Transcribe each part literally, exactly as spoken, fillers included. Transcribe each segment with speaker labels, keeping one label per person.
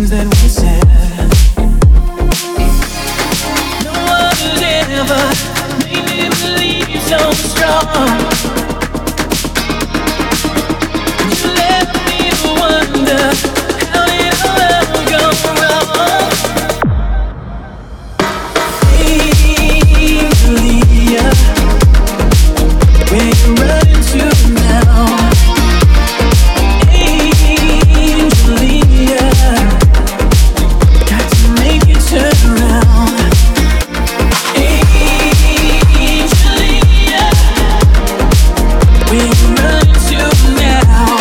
Speaker 1: that we said. No one has ever made me believe so strong. You left me to wonder, how did our love go wrong? Angelia, where you running to now? Angelia, got to make you turn around. Angelia, where you running to now?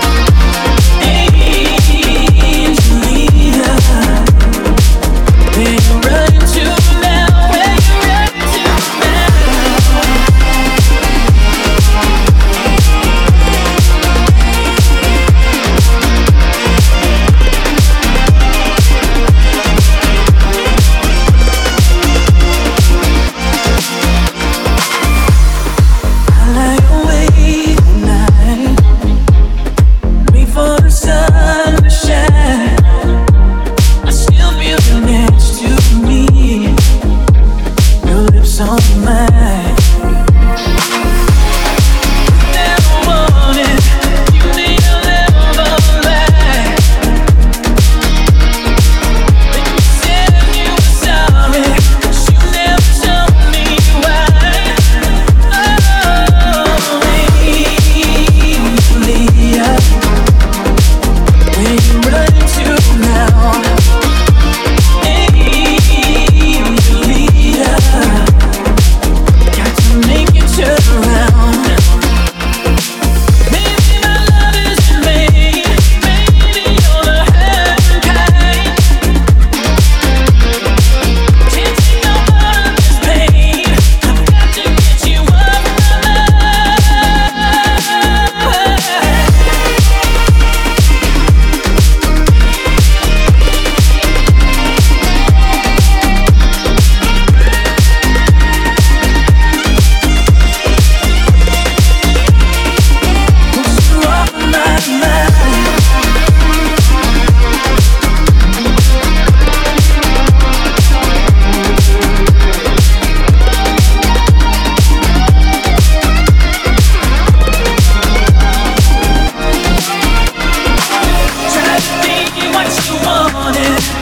Speaker 1: Angelia, where you running to now? Where you running to now? I lie awake at night, wait for the sun to shine. I still feel you next to me, your lips on mine. Never wanted, you need a never lie. When you said you were sorry, 'cause you never told me why. Oh, Angelia, where you running to now? Angelia, got to make you turn around. Maybe my love isn't made, maybe you're the hurt kind. Can't take no more of this pain, I've got to get you off my mind. Put you off my mind. Tried to be what you wanted,